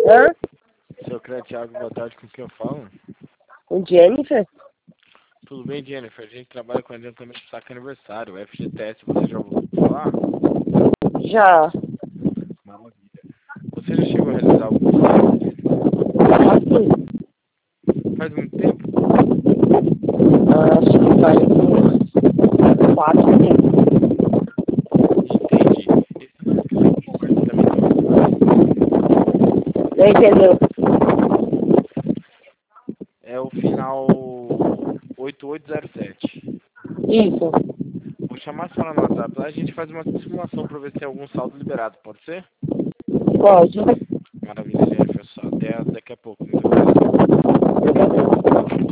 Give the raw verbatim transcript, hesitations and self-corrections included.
Hã? Seu Thiago, boa tarde, com quem eu falo? Com Jennifer? Tudo bem, Jennifer? A gente trabalha com adiantamento de saque aniversário, o F G T S, você já ouviu falar? Já. Maravilha. Você já chegou a realizar algum saque? Assim, Faz muito tempo? acho que faz uns quatro meses. Entendi. Esse número que você conversa também tem WhatsApp? Não entendeu? É o final oito oito zero sete. Isso. Vou chamar a senhora no WhatsApp lá, a gente faz uma simulação para ver se tem algum saldo liberado, pode ser? Pode. Maravilha, Jennifer. Só até daqui a pouco. Muito obrigado. Eu também.